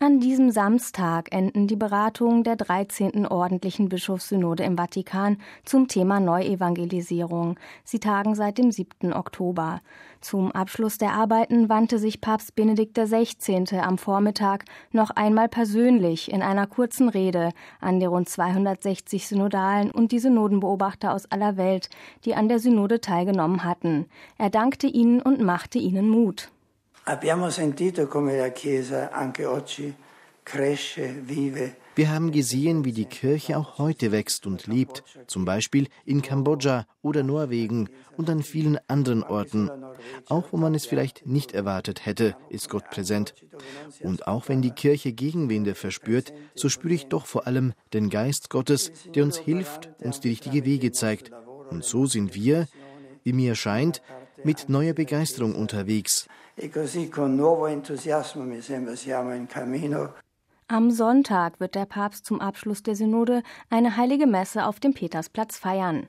An diesem Samstag enden die Beratungen der 13. ordentlichen Bischofssynode im Vatikan zum Thema Neuevangelisierung. Sie tagen seit dem 7. Oktober. Zum Abschluss der Arbeiten wandte sich Papst Benedikt XVI. Am Vormittag noch einmal persönlich in einer kurzen Rede an die rund 260 Synodalen und die Synodenbeobachter aus aller Welt, die an der Synode teilgenommen hatten. Er dankte ihnen und machte ihnen Mut. Wir haben gesehen, wie die Kirche auch heute wächst und lebt, zum Beispiel in Kambodscha oder Norwegen und an vielen anderen Orten. Auch wo man es vielleicht nicht erwartet hätte, ist Gott präsent. Und auch wenn die Kirche Gegenwinde verspürt, so spüre ich doch vor allem den Geist Gottes, der uns hilft, uns die richtige Wege zeigt. Und so sind wir, wie mir scheint, mit neuer Begeisterung unterwegs. Am Sonntag wird der Papst zum Abschluss der Synode eine heilige Messe auf dem Petersplatz feiern.